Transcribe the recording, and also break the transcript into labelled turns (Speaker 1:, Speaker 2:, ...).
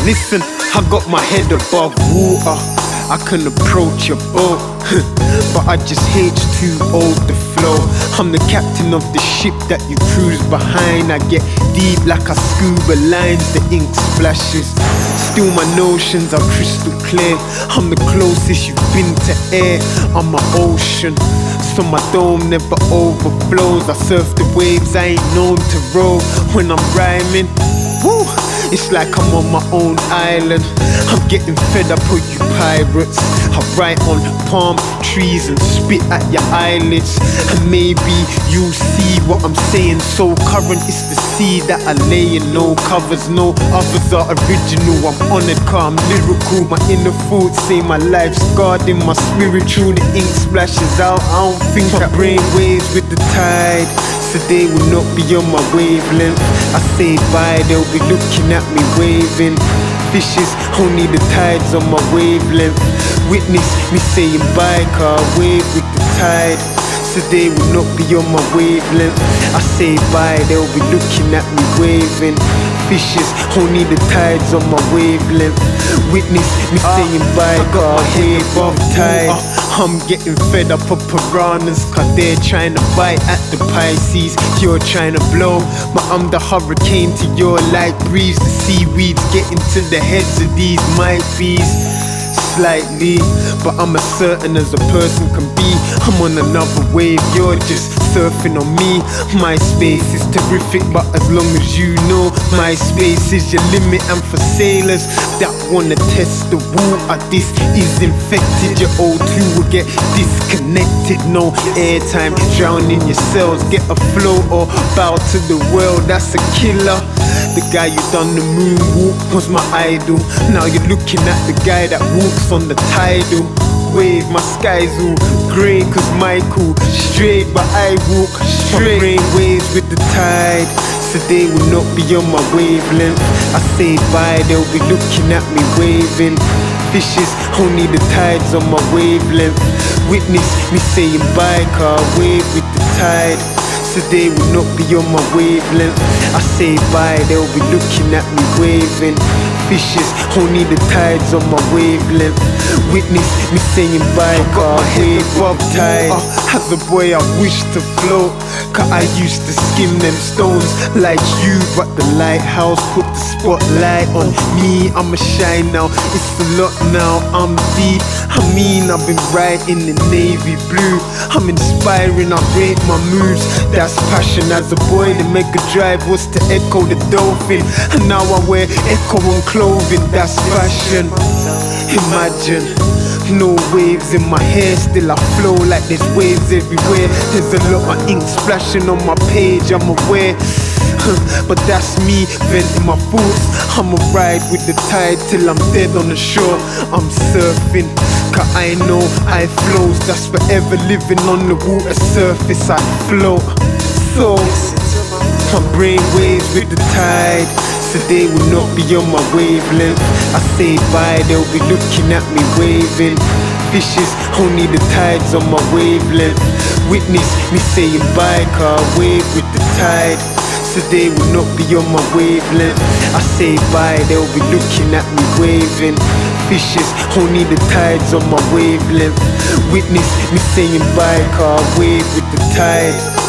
Speaker 1: Listen, I got my head above water, I can approach your boat, but I just hate too old to flow. I'm the captain of the ship that you cruise behind. I get deep like a scuba lines, the ink splashes. Still my notions are crystal clear. I'm the closest you've been to air. I'm an ocean, so my dome never overflows. I surf the waves, I ain't known to roll. When I'm rhyming, woo, it's like I'm on my own island. I'm getting fed up with you pirates. I write on palm trees and spit at your eyelids, and maybe you'll see what I'm saying. So current, it's the sea that I lay in. No covers, no others are original. I'm honored 'cause I'm lyrical. My inner thoughts say my life's guarding my spiritual. The ink splashes out, I don't think my brain waves with the tide, so they will not be on my wavelength. I say bye, they'll be looking at me waving. Fishes, only the tides on my wavelength. Witness me saying bye, 'cause I wave with the tide, so they will not be on my wavelength. I say bye, they'll be looking at me waving. Fishes, only the tides on my wavelength. Witness me saying bye, 'cause I wave off tide. I'm getting fed up of piranhas, 'cause they're trying to bite at the Pisces. You're trying to blow, but I'm the hurricane to your light breeze. The seaweeds getting to the heads of these might bees. Slightly, but I'm as certain as a person can be. I'm on another wave, you're just surfing on me. My space is terrific, but as long as you know my space is your limit. And for sailors that wanna test the water, this is infected. Your O2 will get disconnected. No airtime, drowning your cells. Get a flow or bow to the world, that's a killer. The guy you done the moonwalk was my idol. Now you're looking at the guy that walks on the tidal wave. My sky's all grey 'cause Michael straight, but I walk straight. My brain waves with the tide, so they will not be on my wavelength. I say bye, they'll be looking at me waving. Fishes, only the tides on my wavelength. Witness me saying bye, 'cause I wave with the tide, so they will not be on my wavelength. I say bye, they'll be looking at me waving. Fishes, only the tides on my wavelength. Witness me saying bye, 'cause I wave off tide. As a boy I wish to float, 'cause I used to skim them stones like you, but the lighthouse put the spotlight on me. I'ma shine now, it's a lot now, I'm deep. I mean, I've been writing in navy blue. I'm inspiring, I rate my moves. That's passion. As a boy, the Mega Drive was to echo the dolphin, and now I wear echo on clothing. That's fashion. Imagine, no waves in my hair, still I flow like there's waves everywhere. There's a lot of ink splashing on my page, I'm aware. But that's me venting my thoughts. I'ma ride with the tide till I'm dead on the shore. I'm surfing, 'cause I know I flows. That's forever living on the water surface, I float. So my brain waves with the tide, so they will not be on my wavelength. I say bye, they'll be looking at me waving. Fishes, only the tides on my wavelength. Witness me saying bye, 'cause I wave with the tide, so they will not be on my wavelength. I say bye, they'll be looking at me waving. Fishes, only the tides on my wavelength. Witness me saying bye, 'cause I wave with the tide,